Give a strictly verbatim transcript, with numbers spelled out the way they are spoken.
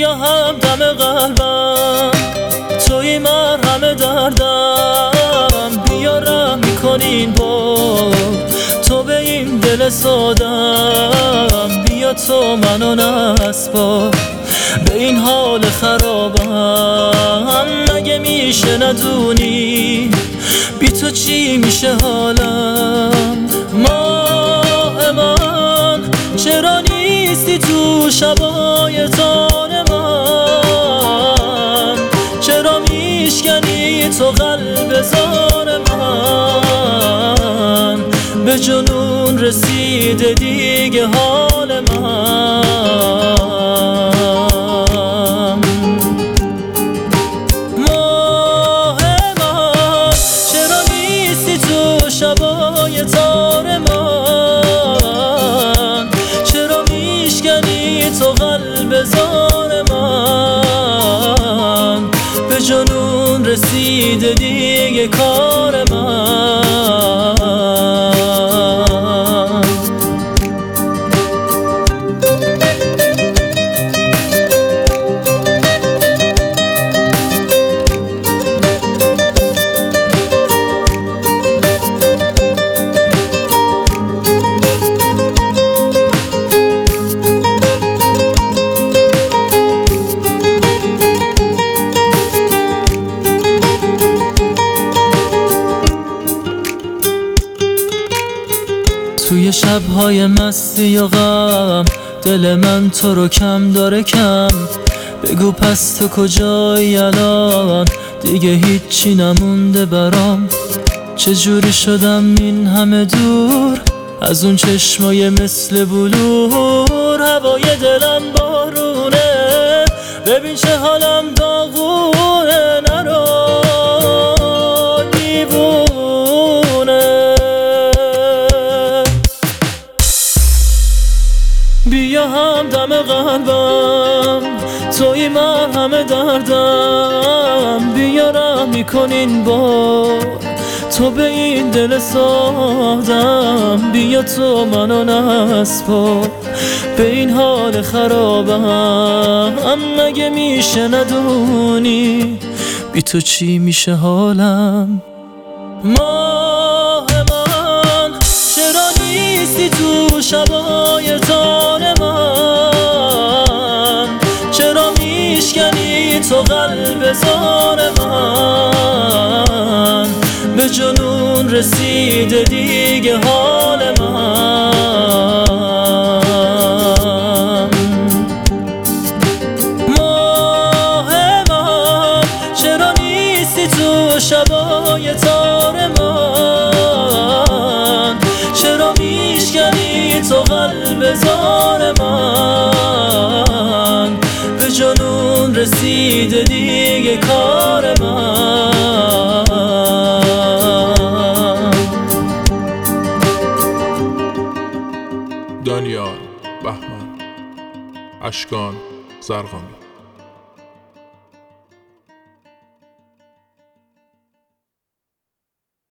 بیا همدم قلبم، توی مرهم دردم، بیا رحم کنین با تو به این دل سادم. بیا تو منو نسپار به این حال خرابم، مگه میشه ندونی بی تو چی میشه حالم؟ ماه من چرا نیستی تو شبای تار من؟ چرا میشکنی تو قلب زار من؟ به جنون رسیده دیگه حال من. ماه من چرا نیستی تو شبای تار من؟ چرا میشکنی تو قلب زار من؟ به جنون رسیده دیگه کار من. توی شبهای مستی و غم دل من تو رو کم داره کم. بگو پس تو کجایی الان؟ دیگه هیچی نمونده برام. چجوری شدم این همه دور از اون چشمای مثل بلور؟ هوای دلم بارونه، ببین چه حالم داغونه. نرو دیوونه، بیا همدم قلبم، توی مرهم دردم، بیا رحم کنین با تو به این دل سادم. بیا تو منو نسپار به این حال خرابم، مگه میشه ندونی بی تو چی میشه حالم؟ ماه من چرا نیستی تو شبای تار من؟ چرا میشکنی تو قلب زار من؟ به جنون رسیده دیگه حال من. ماه من چرا نیستی تو شبای تار من؟ چرا میشکنی تو قلب زار من؟ به جنون رسیده دیگه کار من. دانیال بهمن، اشکان زرقامی.